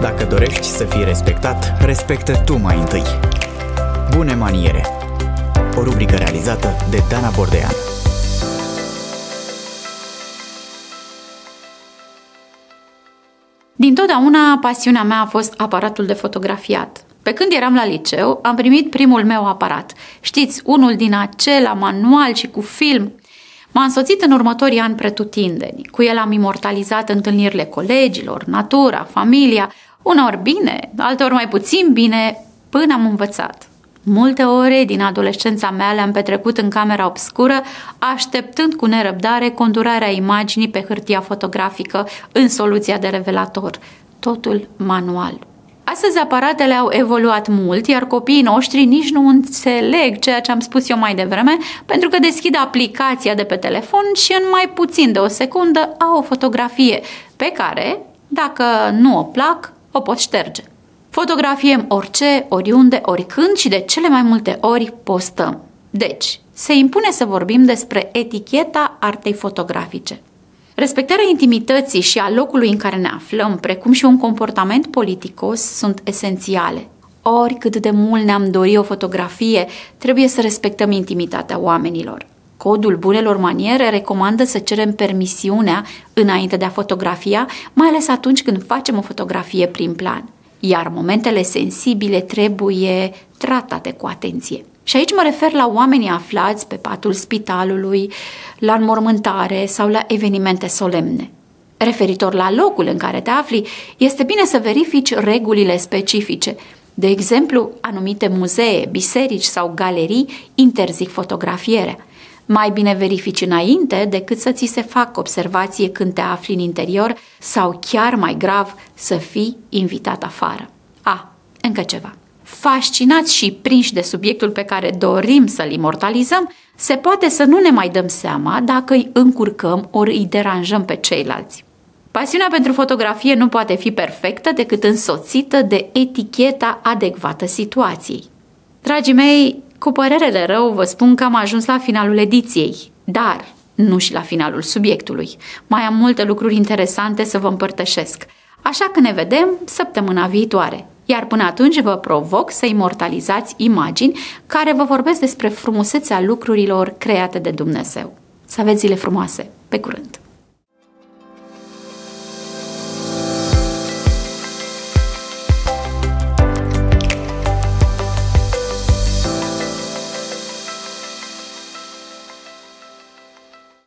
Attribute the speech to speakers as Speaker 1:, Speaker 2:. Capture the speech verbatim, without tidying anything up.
Speaker 1: Dacă dorești să fii respectat, respectă tu mai întâi. Bune maniere. O rubrică realizată de Dana Bordean.
Speaker 2: Dintotdeauna pasiunea mea a fost aparatul de fotografiat. Pe când eram la liceu, am primit primul meu aparat. Știți, unul din acela manual și cu film. M-a însoțit în următorii ani pretutindeni. Cu el am imortalizat întâlnirile colegilor, natura, familia, uneori bine, alteori mai puțin bine, până am învățat. Multe ore din adolescența mea le-am petrecut în camera obscură, așteptând cu nerăbdare condurarea imaginii pe hârtia fotografică în soluția de revelator. Totul manual. Astăzi aparatele au evoluat mult, iar copiii noștri nici nu înțeleg ceea ce am spus eu mai devreme, pentru că deschid aplicația de pe telefon și în mai puțin de o secundă au o fotografie pe care, dacă nu o plac, o pot șterge. Fotografiem orice, oriunde, oricând și de cele mai multe ori postăm. Deci, se impune să vorbim despre eticheta artei fotografice. Respectarea intimității și a locului în care ne aflăm, precum și un comportament politicos, sunt esențiale. Oricât de mult ne-am dorit o fotografie, trebuie să respectăm intimitatea oamenilor. Codul bunelor maniere recomandă să cerem permisiunea înainte de a fotografia, mai ales atunci când facem o fotografie prin plan. Iar momentele sensibile trebuie tratate cu atenție. Și aici mă refer la oamenii aflați pe patul spitalului, la înmormântare sau la evenimente solemne. Referitor la locul în care te afli, este bine să verifici regulile specifice. De exemplu, anumite muzee, biserici sau galerii interzic fotografierea. Mai bine verifici înainte decât să ți se facă observație când te afli în interior sau, chiar mai grav, să fii invitat afară. A, încă ceva. Fascinați și prinși de subiectul pe care dorim să-l imortalizăm, se poate să nu ne mai dăm seama dacă îi încurcăm ori îi deranjăm pe ceilalți. Pasiunea pentru fotografie nu poate fi perfectă decât însoțită de eticheta adecvată situației. Dragii mei, cu părere de rău vă spun că am ajuns la finalul ediției, dar nu și la finalul subiectului. Mai am multe lucruri interesante să vă împărtășesc, așa că ne vedem săptămâna viitoare. Iar până atunci vă provoc să imortalizați imagini care vă vorbesc despre frumusețea lucrurilor create de Dumnezeu. Să aveți zile frumoase! Pe curând!